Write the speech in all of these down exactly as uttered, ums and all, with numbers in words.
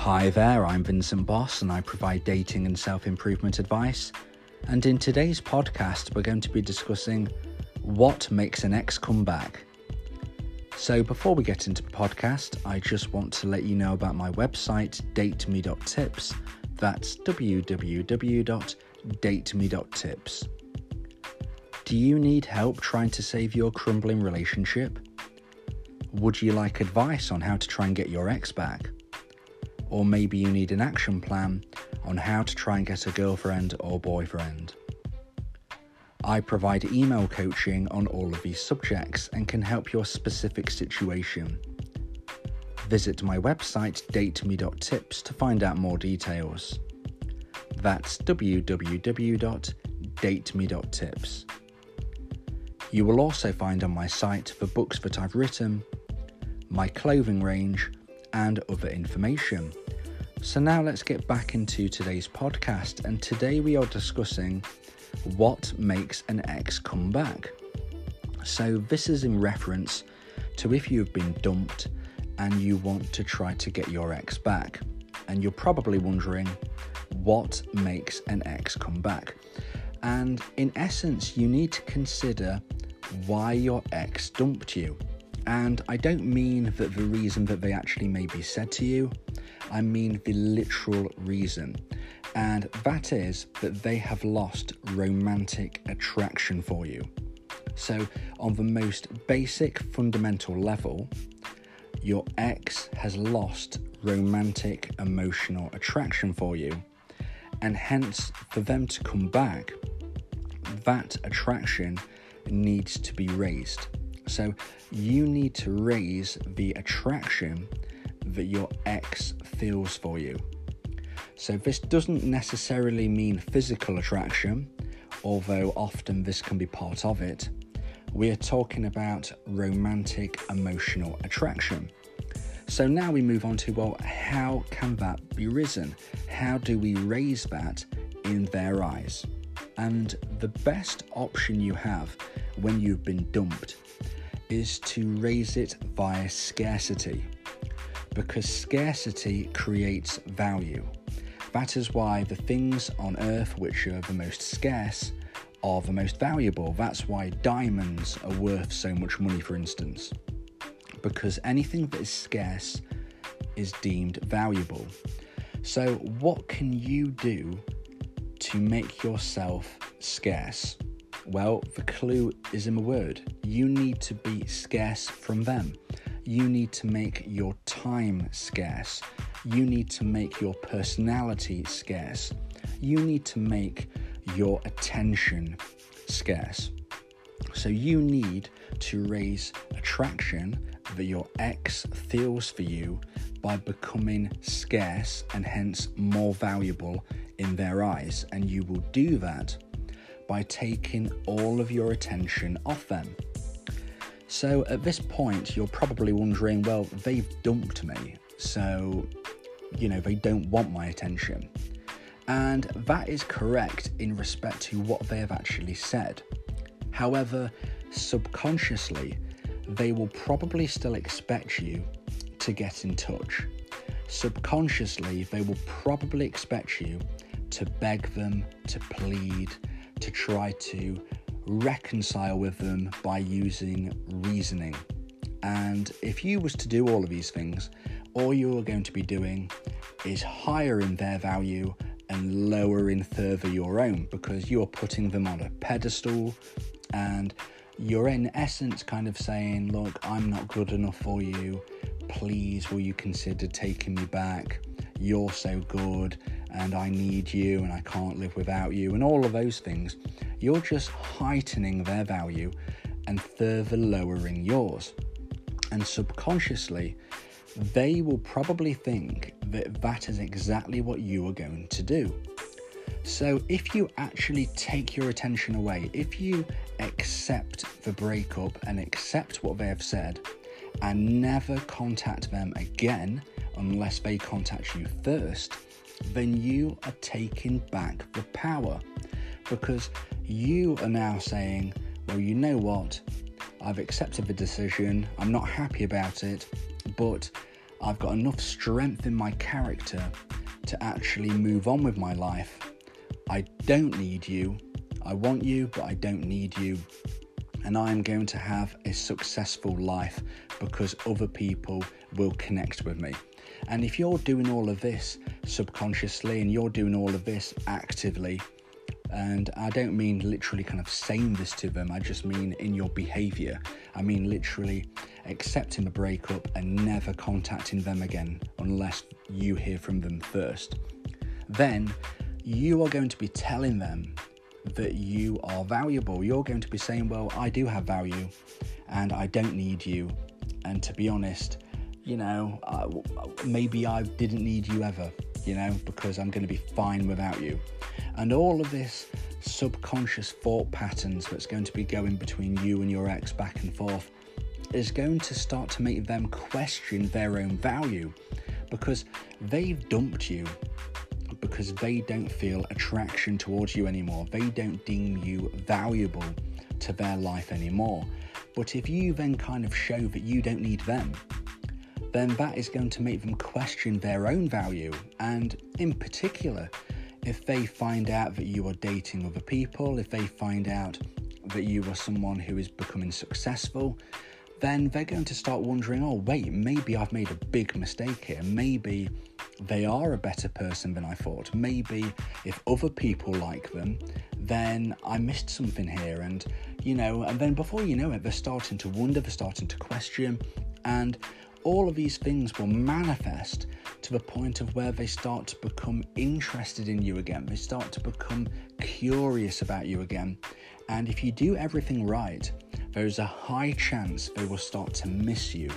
Hi there, I'm Vincent Boss and I provide dating and self-improvement advice. And in today's podcast, we're going to be discussing what makes an ex come back. So before we get into the podcast, I just want to let you know about my website, date me dot tips. That's w w w dot date me dot tips. Do you need help trying to save your crumbling relationship? Would you like advice on how to try and get your ex back? Or maybe you need an action plan on how to try and get a girlfriend or boyfriend. I provide email coaching on all of these subjects and can help your specific situation. Visit my website date me dot tips to find out more details. That's w w w dot date me dot tips. You will also find on my site the books that I've written, my clothing range, and other information. So now let's get back into today's podcast, and today we are discussing what makes an ex come back. So this is in reference to if you've been dumped and you want to try to get your ex back. And you're probably wondering what makes an ex come back. And in essence, you need to consider why your ex dumped you. And I don't mean that the reason that they actually maybe said to you, I mean the literal reason. And that is that they have lost romantic attraction for you. So on the most basic fundamental level, your ex has lost romantic emotional attraction for you. And hence, for them to come back, that attraction needs to be raised. So you need to raise the attraction that your ex feels for you. So this doesn't necessarily mean physical attraction, although often this can be part of it. We are talking about romantic emotional attraction. So now we move on to, well, how can that be risen? How do we raise that in their eyes? And the best option you have when you've been dumped is to raise it via scarcity, because scarcity creates value. That is why the things on earth which are the most scarce are the most valuable. That's why diamonds are worth so much money, for instance, because anything that is scarce is deemed valuable. So what can you do to make yourself scarce? Well, the clue is in the word. You need to be scarce from them. You need to make your time scarce. You need to make your personality scarce. You need to make your attention scarce. So you need to raise attraction that your ex feels for you by becoming scarce and hence more valuable in their eyes. And you will do that by taking all of your attention off them. So at this point, you're probably wondering, well, they've dumped me, so, you know, they don't want my attention. And that is correct in respect to what they have actually said. However, subconsciously, they will probably still expect you to get in touch. Subconsciously, they will probably expect you to beg them, to plead, to try to reconcile with them by using reasoning. And if you was to do all of these things, all you're going to be doing is highering their value and lowering further your own, because you're putting them on a pedestal and you're in essence kind of saying, look, I'm not good enough for you. Please, will you consider taking me back? You're so good and I need you and I can't live without you, and all of those things. You're just heightening their value and further lowering yours. And subconsciously, they will probably think that that is exactly what you are going to do. So if you actually take your attention away, if you accept the breakup and accept what they have said and never contact them again unless they contact you first, then you are taking back the power, because you are now saying, well, you know what, I've accepted the decision, I'm not happy about it, but I've got enough strength in my character to actually move on with my life. I don't need you. I want you, but I don't need you. And I'm going to have a successful life because other people will connect with me. And if you're doing all of this subconsciously and you're doing all of this actively, and I don't mean literally kind of saying this to them, I just mean in your behaviour. I mean literally accepting the breakup and never contacting them again unless you hear from them first. Then you are going to be telling them that you are valuable. You're going to be saying, well, I do have value and I don't need you. And to be honest, you know, uh, maybe I didn't need you ever, you know, because I'm going to be fine without you. And all of this subconscious thought patterns that's going to be going between you and your ex back and forth is going to start to make them question their own value, because they've dumped you because they don't feel attraction towards you anymore. They don't deem you valuable to their life anymore. But if you then kind of show that you don't need them, then that is going to make them question their own value. And in particular, if they find out that you are dating other people, if they find out that you are someone who is becoming successful, then they're going to start wondering, oh wait, maybe I've made a big mistake here. Maybe they are a better person than I thought. Maybe if other people like them, then I missed something here. And, you know, and then before you know it, they're starting to wonder, they're starting to question, and all of these things will manifest to the point of where they start to become interested in you again. They start to become curious about you again. And if you do everything right, there's a high chance they will start to miss you.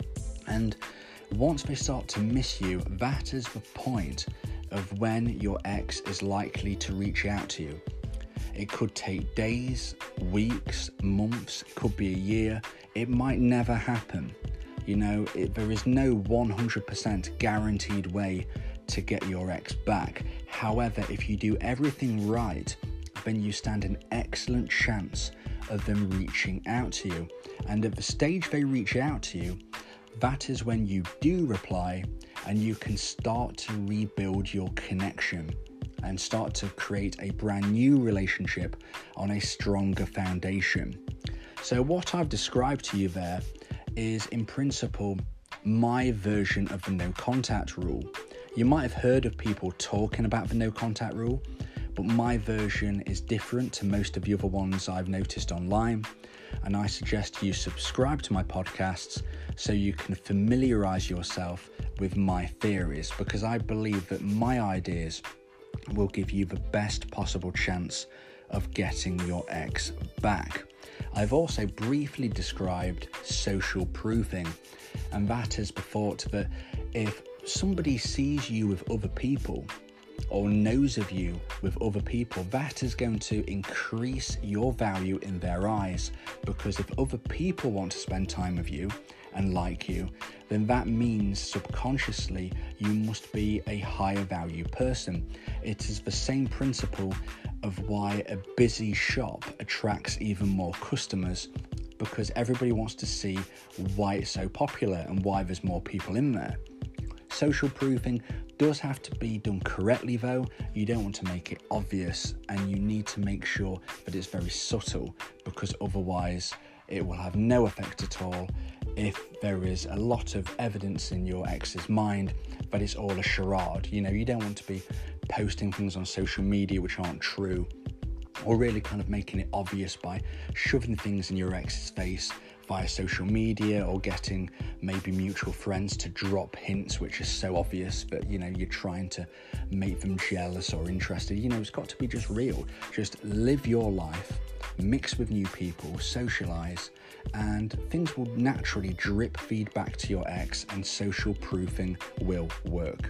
And once they start to miss you, that is the point of when your ex is likely to reach out to you. It could take days, weeks, months, it could be a year. It might never happen. You know, it, there is no one hundred percent guaranteed way to get your ex back. However, if you do everything right, then you stand an excellent chance of them reaching out to you. And at the stage they reach out to you, that is when you do reply and you can start to rebuild your connection and start to create a brand new relationship on a stronger foundation. So what I've described to you there is in principle my version of the no contact rule. You might have heard of people talking about the no contact rule, but my version is different to most of the other ones I've noticed online, and I suggest you subscribe to my podcasts so you can familiarize yourself with my theories, because I believe that my ideas will give you the best possible chance of getting your ex back. I've also briefly described social proofing, and that is the thought that if somebody sees you with other people or knows of you with other people, that is going to increase your value in their eyes, because if other people want to spend time with you and like you, then that means subconsciously you must be a higher value person. It is the same principle of why a busy shop attracts even more customers, because everybody wants to see why it's so popular and why there's more people in there. Social proofing does have to be done correctly though. You don't want to make it obvious, and you need to make sure that it's very subtle, because otherwise it will have no effect at all if there is a lot of evidence in your ex's mind that it's all a charade. You know, you don't want to be posting things on social media which aren't true, or really kind of making it obvious by shoving things in your ex's face via social media, or getting maybe mutual friends to drop hints which are so obvious that, you know, you're trying to make them jealous or interested. You know, it's got to be just real. Just live your life, mix with new people, socialize, and things will naturally drip feedback to your ex, and social proofing will work.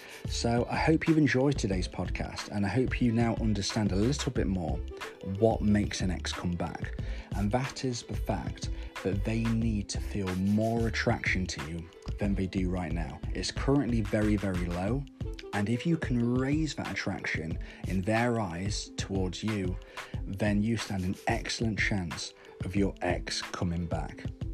So I hope you've enjoyed today's podcast, and I hope you now understand a little bit more what makes an ex come back. And that is the fact that they need to feel more attraction to you than they do right now. It's currently very, very low. And if you can raise that attraction in their eyes towards you, then you stand an excellent chance of your ex coming back.